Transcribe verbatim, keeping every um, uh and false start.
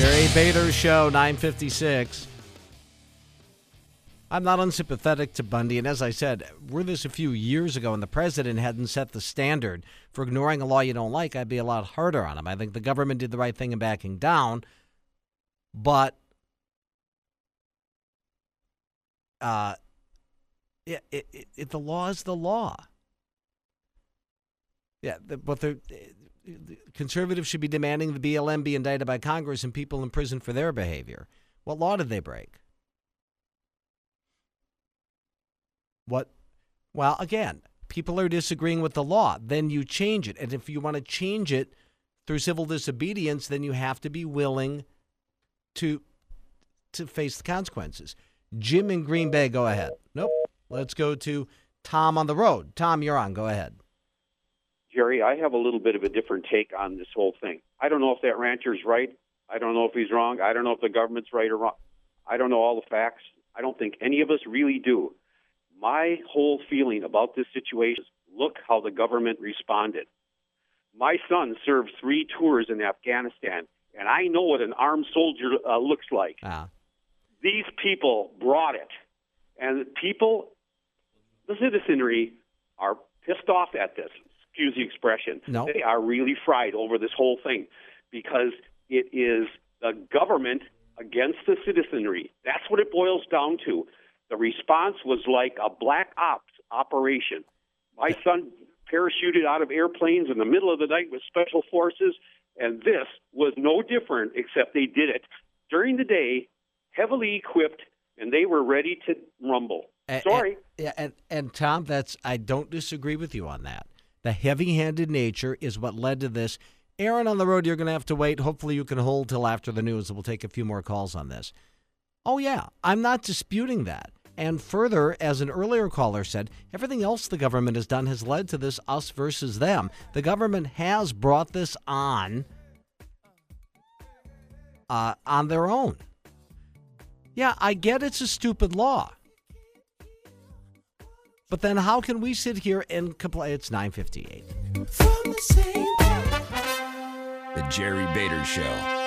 Jerry Bader Show, nine fifty-six. I'm not unsympathetic to Bundy, and as I said, were this a few years ago and the president hadn't set the standard for ignoring a law you don't like, I'd be a lot harder on him. I think the government did the right thing in backing down, but uh, it, it, it, the law is the law. Yeah, the, but the, the conservatives should be demanding the B L M be indicted by Congress and people in prison for their behavior. What law did they break? What? Well, again, people are disagreeing with the law. Then you change it. And if you want to change it through civil disobedience, then you have to be willing to to face the consequences. Jim in Green Bay, go ahead. Nope. Let's go to Tom on the road. Tom, you're on. Go ahead. Jerry, I have a little bit of a different take on this whole thing. I don't know if that rancher's right. I don't know if he's wrong. I don't know if the government's right or wrong. I don't know all the facts. I don't think any of us really do. My whole feeling about this situation is look how the government responded. My son served three tours in Afghanistan, and I know what an armed soldier uh, looks like. Ah. These people brought it. And people, the citizenry, are pissed off at this. Excuse the expression. No. They are really fried over this whole thing because it is the government against the citizenry. That's what it boils down to. The response was like a black ops operation. My son parachuted out of airplanes in the middle of the night with special forces, and this was no different except they did it during the day, heavily equipped, and they were ready to rumble. And, Sorry. And, yeah, and, and Tom, that's I don't disagree with you on that. The heavy-handed nature is what led to this. Aaron on the road, you're going to have to wait. Hopefully you can hold till after the news. We'll take a few more calls on this. Oh, yeah, I'm not disputing that. And further, as an earlier caller said, everything else the government has done has led to this us versus them. The government has brought this on uh, on their own. Yeah, I get it's a stupid law. But then how can we sit here and complain? It's nine fifty-eight. The Jerry Bader Show.